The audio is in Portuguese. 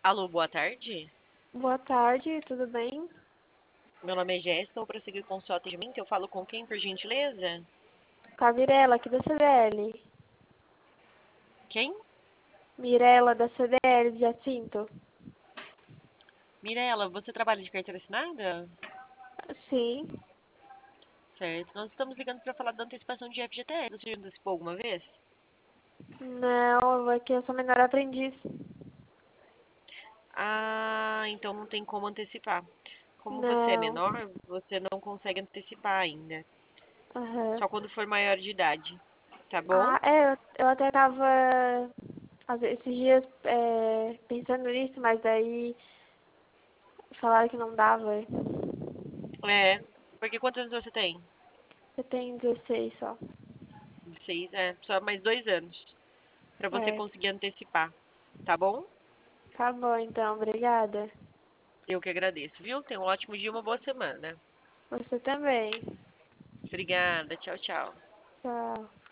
Alô, boa tarde. Boa tarde, tudo bem? Meu nome é Jéssica, vou prosseguir com o seu atendimento. Eu falo com quem, por gentileza? Com a Mirella, aqui da CDL. Quem? Mirella, da CDL de Jacinto. Mirela, você trabalha de carteira assinada? Sim. Certo. Nós estamos ligando para falar da antecipação de FGTS. Você já antecipou alguma vez? Não, aqui eu sou menor aprendiz. Ah, então não tem como antecipar. Como você é Não. menor, você não consegue antecipar ainda. Aham. Só quando for maior de idade. Tá bom? Ah, é, eu até tava esses dias pensando nisso, mas daí falaram que não dava. É. Porque quantos anos você tem? Eu tenho 16 só. 6, só mais 2 anos para você É, conseguir antecipar. Tá bom? tá bom então, obrigada. Eu que agradeço, viu? Tenha um ótimo dia, uma boa semana. Você também. Obrigada. Tchau, tchau. Tchau.